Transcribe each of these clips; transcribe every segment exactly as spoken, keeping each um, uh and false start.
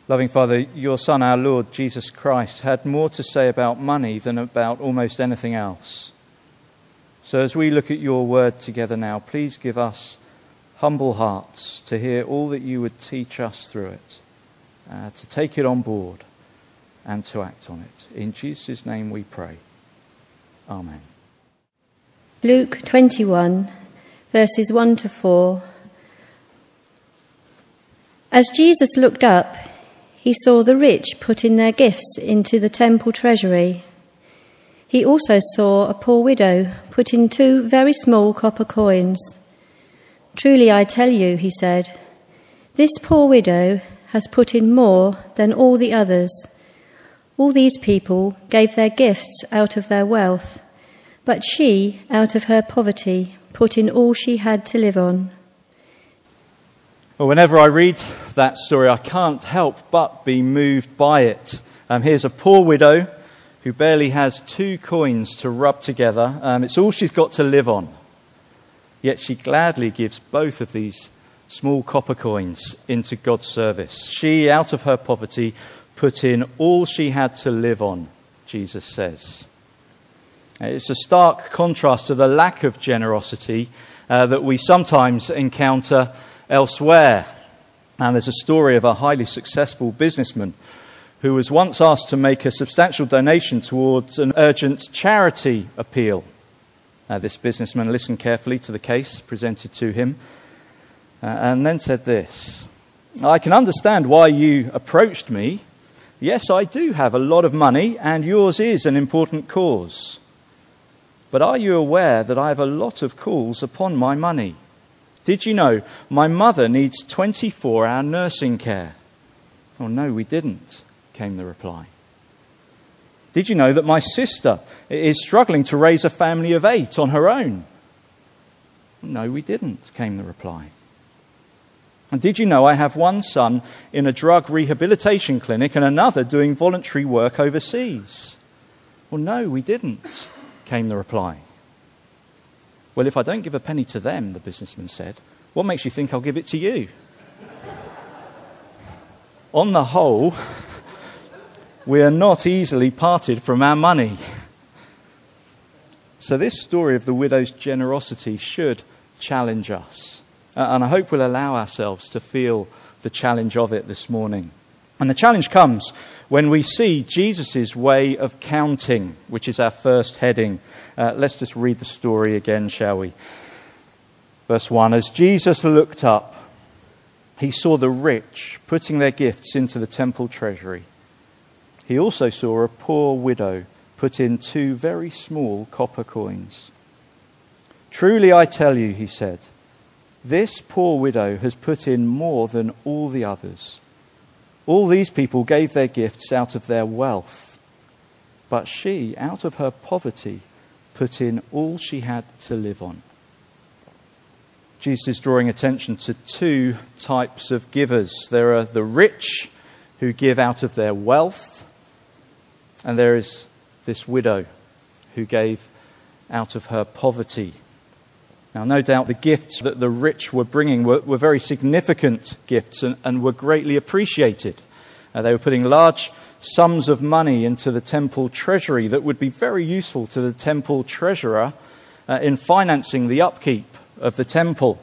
Loving Father, your Son, our Lord Jesus Christ, had more to say about money than about almost anything else. So as we look at your word together now, please give us humble hearts to hear all that you would teach us through it, uh, to take it on board and to act on it. In Jesus' name we pray. Amen. Luke twenty-one, verses one to four. As Jesus looked up, he saw the rich putting their gifts into the temple treasury. He also saw a poor widow put in two very small copper coins. "Truly I tell you," he said, "this poor widow has put in more than all the others. All these people gave their gifts out of their wealth, but she, out of her poverty, put in all she had to live on." Well, whenever I read that story, I can't help but be moved by it. Um, here's a poor widow who barely has two coins to rub together. Um, it's all she's got to live on. Yet she gladly gives both of these small copper coins into God's service. She, out of her poverty, put in all she had to live on, Jesus says. It's a stark contrast to the lack of generosity uh, that we sometimes encounter elsewhere. And there's a story of a highly successful businessman who was once asked to make a substantial donation towards an urgent charity appeal. Uh, this businessman listened carefully to the case presented to him uh, and then said this: "I can understand why you approached me. Yes, I do have a lot of money and yours is an important cause. But are you aware that I have a lot of calls upon my money? Did you know my mother needs twenty-four hour nursing care?" "Oh, no, we didn't," came the reply. "Did you know that my sister is struggling to raise a family of eight on her own?" "No, we didn't," came the reply. "And did you know I have one son in a drug rehabilitation clinic and another doing voluntary work overseas?" "Well, no, we didn't," came the reply. "Well, if I don't give a penny to them," the businessman said, "what makes you think I'll give it to you?" On the whole, we are not easily parted from our money. So this story of the widow's generosity should challenge us. Uh, and I hope we'll allow ourselves to feel the challenge of it this morning. And the challenge comes when we see Jesus' way of counting, which is our first heading. Uh, let's just read the story again, shall we? Verse one, as Jesus looked up, he saw the rich putting their gifts into the temple treasury. He also saw a poor widow put in two very small copper coins. "Truly I tell you," he said, "this poor widow has put in more than all the others. All these people gave their gifts out of their wealth, but she, out of her poverty, put in all she had to live on." Jesus is drawing attention to two types of givers. There are the rich who give out of their wealth, and there is this widow who gave out of her poverty. Now, no doubt the gifts that the rich were bringing were, were very significant gifts and, and were greatly appreciated. Uh, they were putting large sums of money into the temple treasury that would be very useful to the temple treasurer uh, in financing the upkeep of the temple.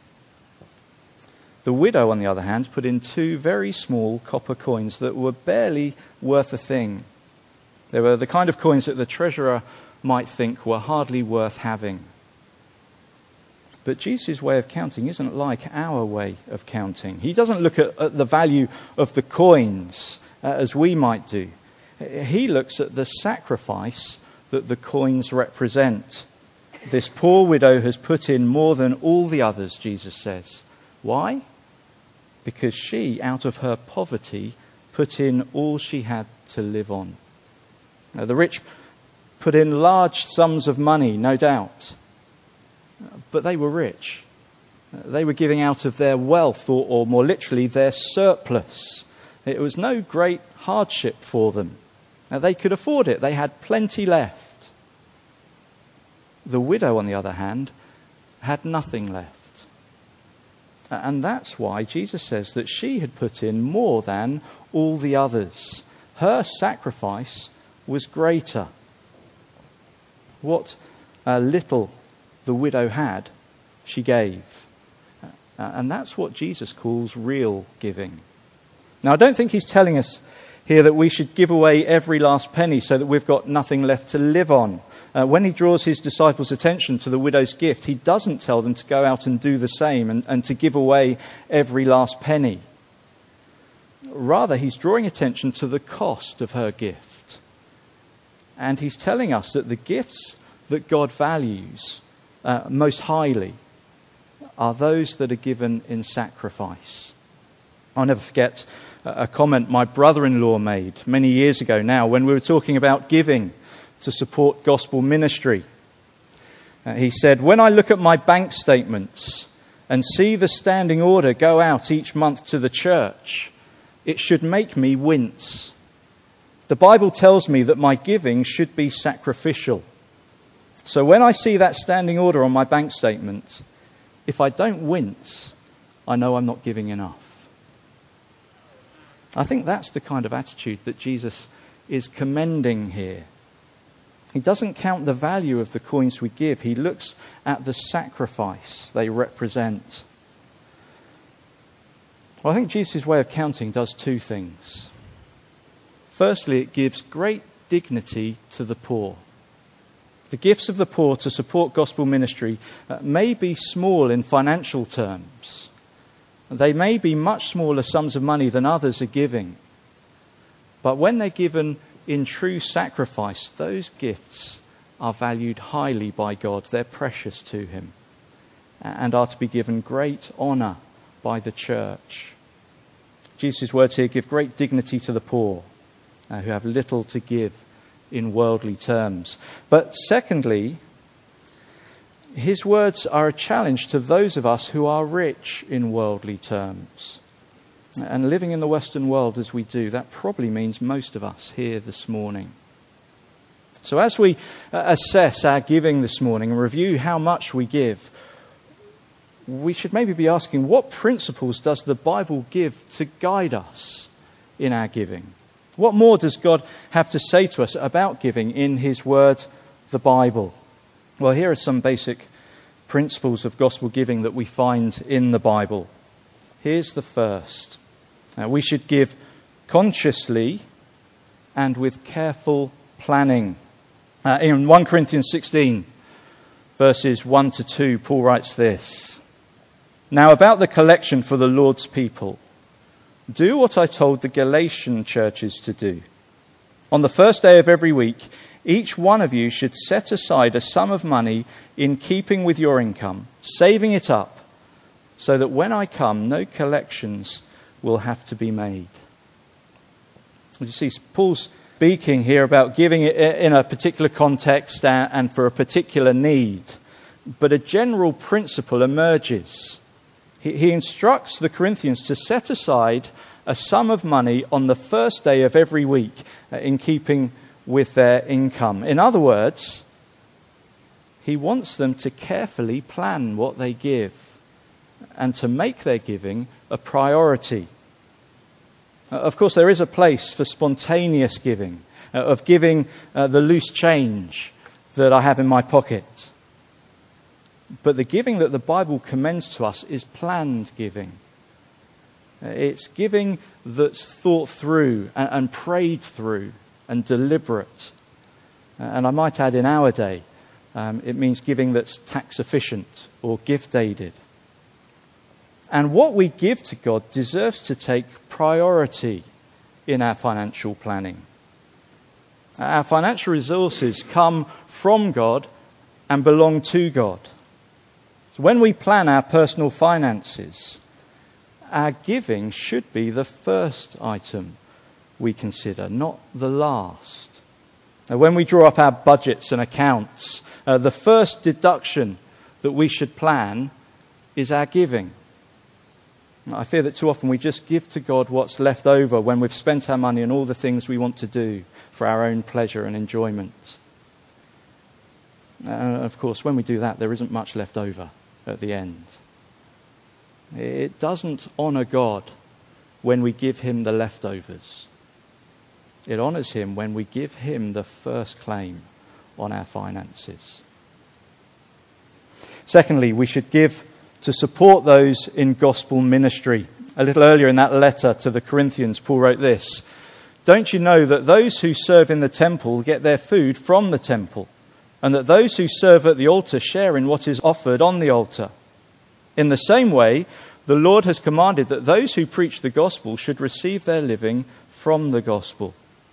The widow, on the other hand, put in two very small copper coins that were barely worth a thing. They were the kind of coins that the treasurer might think were hardly worth having. But Jesus' way of counting isn't like our way of counting. He doesn't look at, at the value of the coins uh, as we might do. He looks at the sacrifice that the coins represent. This poor widow has put in more than all the others, Jesus says. Why? Because she, out of her poverty, put in all she had to live on. Now, the rich put in large sums of money, no doubt. But they were rich. They were giving out of their wealth, or, or more literally, their surplus. It was no great hardship for them. Now, they could afford it. They had plenty left. The widow, on the other hand, had nothing left. And that's why Jesus says that she had put in more than all the others. Her sacrifice was greater. What uh, little the widow had, she gave. Uh, and that's what Jesus calls real giving. Now, I don't think he's telling us here that we should give away every last penny so that we've got nothing left to live on. Uh, when he draws his disciples' attention to the widow's gift, he doesn't tell them to go out and do the same and, and to give away every last penny. Rather, he's drawing attention to the cost of her gift. And he's telling us that the gifts that God values uh, most highly are those that are given in sacrifice. I'll never forget a comment my brother-in-law made many years ago now when we were talking about giving to support gospel ministry. Uh, he said, "When I look at my bank statements and see the standing order go out each month to the church, it should make me wince. The Bible tells me that my giving should be sacrificial. So when I see that standing order on my bank statement, if I don't wince, I know I'm not giving enough." I think that's the kind of attitude that Jesus is commending here. He doesn't count the value of the coins we give. He looks at the sacrifice they represent. Well, I think Jesus' way of counting does two things. Firstly, it gives great dignity to the poor. The gifts of the poor to support gospel ministry uh, may be small in financial terms. They may be much smaller sums of money than others are giving. But when they're given in true sacrifice, those gifts are valued highly by God. They're precious to him and are to be given great honour by the church. Jesus' words here give great dignity to the poor uh, who have little to give in worldly terms. But secondly, his words are a challenge to those of us who are rich in worldly terms. And living in the Western world as we do, that probably means most of us here this morning. So as we assess our giving this morning and review how much we give, we should maybe be asking, what principles does the Bible give to guide us in our giving? What more does God have to say to us about giving in his word, the Bible? Well, here are some basic principles of gospel giving that we find in the Bible. Here's the first. Uh, we should give consciously and with careful planning. Uh, in First Corinthians sixteen, verses one to two, Paul writes this: "Now about the collection for the Lord's people, do what I told the Galatian churches to do. On the first day of every week, each one of you should set aside a sum of money in keeping with your income, saving it up, so that when I come, no collections will have to be made." You see, Paul's speaking here about giving it in a particular context and for a particular need. But a general principle emerges. He instructs the Corinthians to set aside a sum of money on the first day of every week in keeping with their income. In other words, he wants them to carefully plan what they give and to make their giving a priority. Of course, there is a place for spontaneous giving, of giving uh, the loose change that I have in my pocket. But the giving that the Bible commends to us is planned giving. It's giving that's thought through and, and prayed through and deliberate. And I might add, in our day, um, it means giving that's tax efficient or gift aided. And what we give to God deserves to take priority in our financial planning. Our financial resources come from God and belong to God. So when we plan our personal finances, our giving should be the first item we consider, not the last. Now, when we draw up our budgets and accounts, uh, the first deduction that we should plan is our giving. I fear that too often we just give to God what's left over when we've spent our money on all the things we want to do for our own pleasure and enjoyment. And of course, when we do that, there isn't much left over at the end. It doesn't honour God when we give him the leftovers. It honours him when we give him the first claim on our finances. Secondly, we should give to support those in gospel ministry. A little earlier in that letter to the Corinthians, Paul wrote this: "Don't you know that those who serve in the temple get their food from the temple, and that those who serve at the altar share in what is offered on the altar? In the same way, the Lord has commanded that those who preach the gospel should receive their living from the gospel."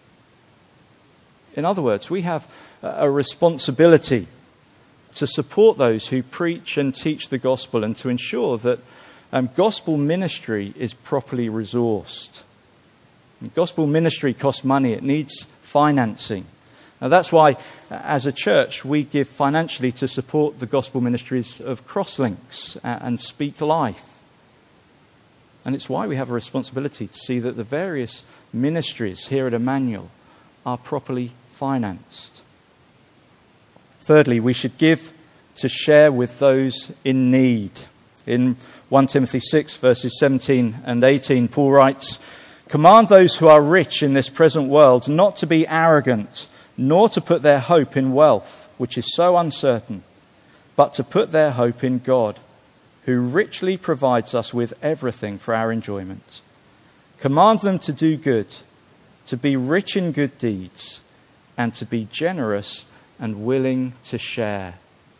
In other words, we have a responsibility to support those who preach and teach the gospel and to ensure that um, gospel ministry is properly resourced. And gospel ministry costs money. It needs financing. Now, that's why, as a church, we give financially to support the gospel ministries of Crosslinks and Speak Life. And it's why we have a responsibility to see that the various ministries here at Emmanuel are properly financed. Thirdly, we should give to share with those in need. In First Timothy six, verses seventeen and eighteen, Paul writes, "Command those who are rich in this present world not to be arrogant, nor to put their hope in wealth, which is so uncertain, but to put their hope in God, who richly provides us with everything for our enjoyment. Command them to do good, to be rich in good deeds, and to be generous and willing to share."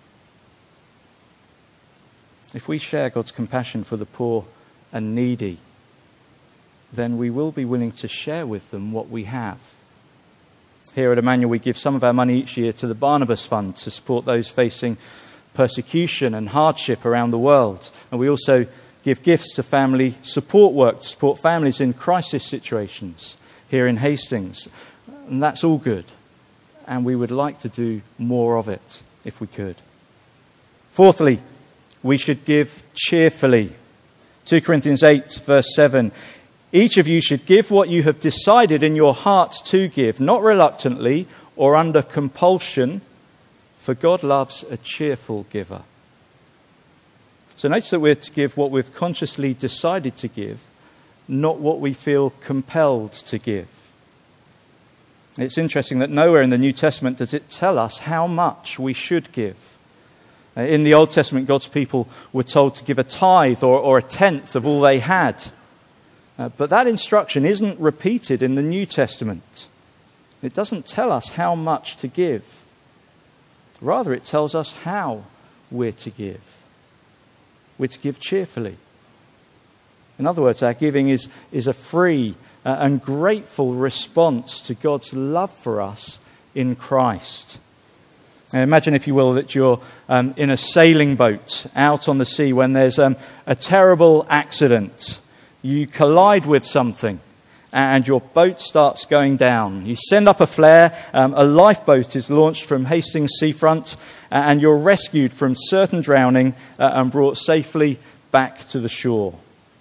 If we share God's compassion for the poor and needy, then we will be willing to share with them what we have. Here at Emmanuel, we give some of our money each year to the Barnabas Fund to support those facing persecution and hardship around the world. And we also give gifts to family support work to support families in crisis situations here in Hastings. And that's all good. And we would like to do more of it if we could. Fourthly, we should give cheerfully. Second Corinthians eight, verse seven. "Each of you should give what you have decided in your heart to give, not reluctantly or under compulsion, for God loves a cheerful giver." So notice that we're to give what we've consciously decided to give, not what we feel compelled to give. It's interesting that nowhere in the New Testament does it tell us how much we should give. In the Old Testament, God's people were told to give a tithe or, or a tenth of all they had. Uh, but that instruction isn't repeated in the New Testament. It doesn't tell us how much to give. Rather, it tells us how we're to give. We're to give cheerfully. In other words, our giving is, is a free uh, and grateful response to God's love for us in Christ. Now imagine, if you will, that you're um, in a sailing boat out on the sea when there's um, a terrible accident. You collide with something and your boat starts going down. You send up a flare, um, a lifeboat is launched from Hastings seafront, and you're rescued from certain drowning uh, and brought safely back to the shore.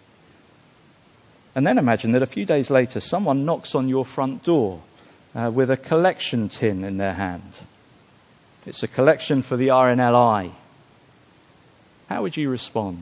And then imagine that a few days later someone knocks on your front door uh, with a collection tin in their hand. It's a collection for the R N L I. How would you respond?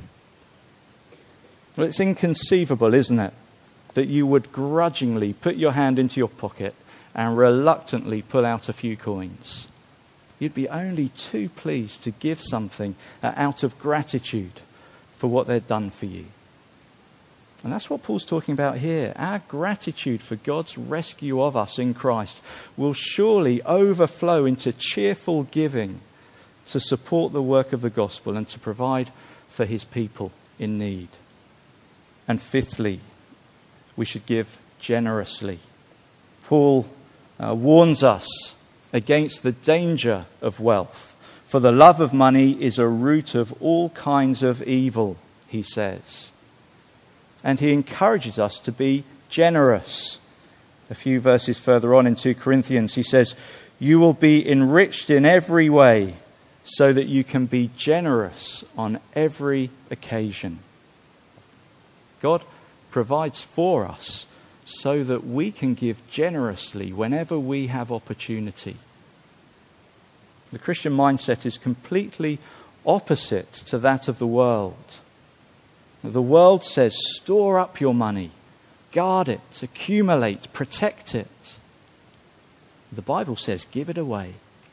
Well, it's inconceivable, isn't it, that you would grudgingly put your hand into your pocket and reluctantly pull out a few coins. You'd be only too pleased to give something uh, out of gratitude for what they'd done for you. And that's what Paul's talking about here. Our gratitude for God's rescue of us in Christ will surely overflow into cheerful giving to support the work of the gospel and to provide for his people in need. And fifthly, we should give generously. Paul uh, warns us against the danger of wealth. For the love of money is a root of all kinds of evil, he says. And he encourages us to be generous. A few verses further on in Second Corinthians, he says, "You will be enriched in every way so that you can be generous on every occasion." God provides for us so that we can give generously whenever we have opportunity. The Christian mindset is completely opposite to that of the world. The world says, store up your money, guard it, accumulate, protect it. The Bible says, give it away.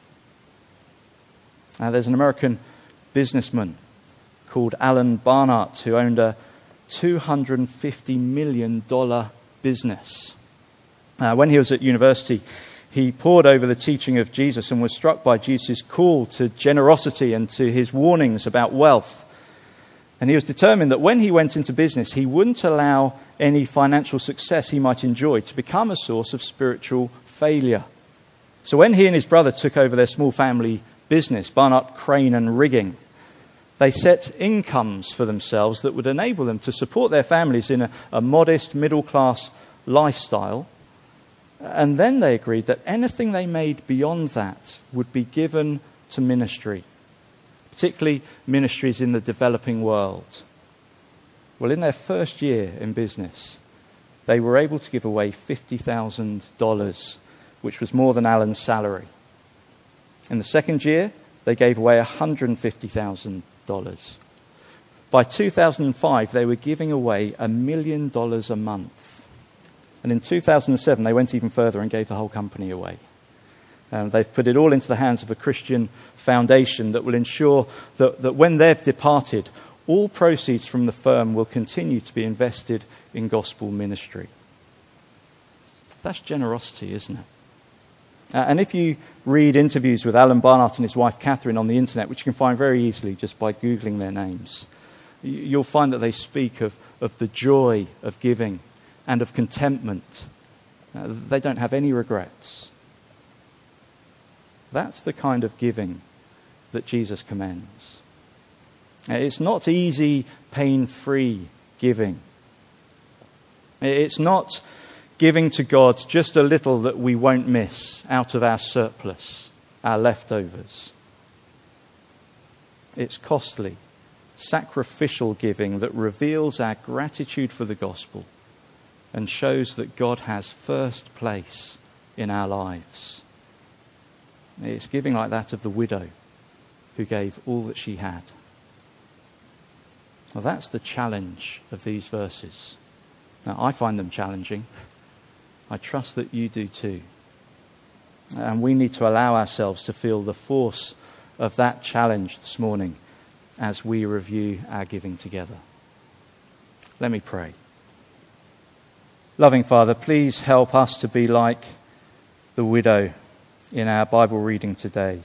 Now, there's an American businessman called Alan Barnard who owned a two hundred fifty million dollars business. Uh, when he was at university, he pored over the teaching of Jesus and was struck by Jesus' call to generosity and to his warnings about wealth. And he was determined that when he went into business, he wouldn't allow any financial success he might enjoy to become a source of spiritual failure. So when he and his brother took over their small family business, Barnard Crane and Rigging, they set incomes for themselves that would enable them to support their families in a, a modest middle-class lifestyle. And then they agreed that anything they made beyond that would be given to ministry, particularly ministries in the developing world. Well, in their first year in business, they were able to give away fifty thousand dollars, which was more than Alan's salary. In the second year, they gave away one hundred fifty thousand dollars. By two thousand five, they were giving away a million dollars a month. And in two thousand seven, they went even further and gave the whole company away. Um, they've put it all into the hands of a Christian foundation that will ensure that, that when they've departed, all proceeds from the firm will continue to be invested in gospel ministry. That's generosity, isn't it? Uh, and if you read interviews with Alan Barnard and his wife Catherine on the internet, which you can find very easily just by Googling their names, you'll find that they speak of, of the joy of giving and of contentment. Uh, they don't have any regrets. That's the kind of giving that Jesus commends. Uh, it's not easy, pain-free giving. It's not giving to God just a little that we won't miss out of our surplus, our leftovers. It's costly, sacrificial giving that reveals our gratitude for the gospel and shows that God has first place in our lives. It's giving like that of the widow who gave all that she had. Well, that's the challenge of these verses. Now, I find them challenging. I trust that you do too. And we need to allow ourselves to feel the force of that challenge this morning as we review our giving together. Let me pray. Loving Father, please help us to be like the widow in our Bible reading today.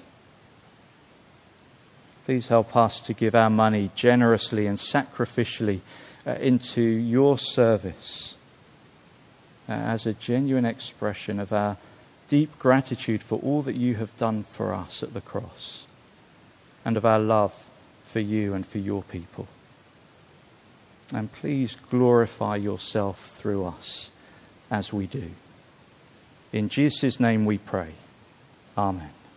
Please help us to give our money generously and sacrificially uh, into your service uh, as a genuine expression of our deep gratitude for all that you have done for us at the cross and of our love for you and for your people. And please glorify yourself through us as we do. In Jesus' name we pray. Amen.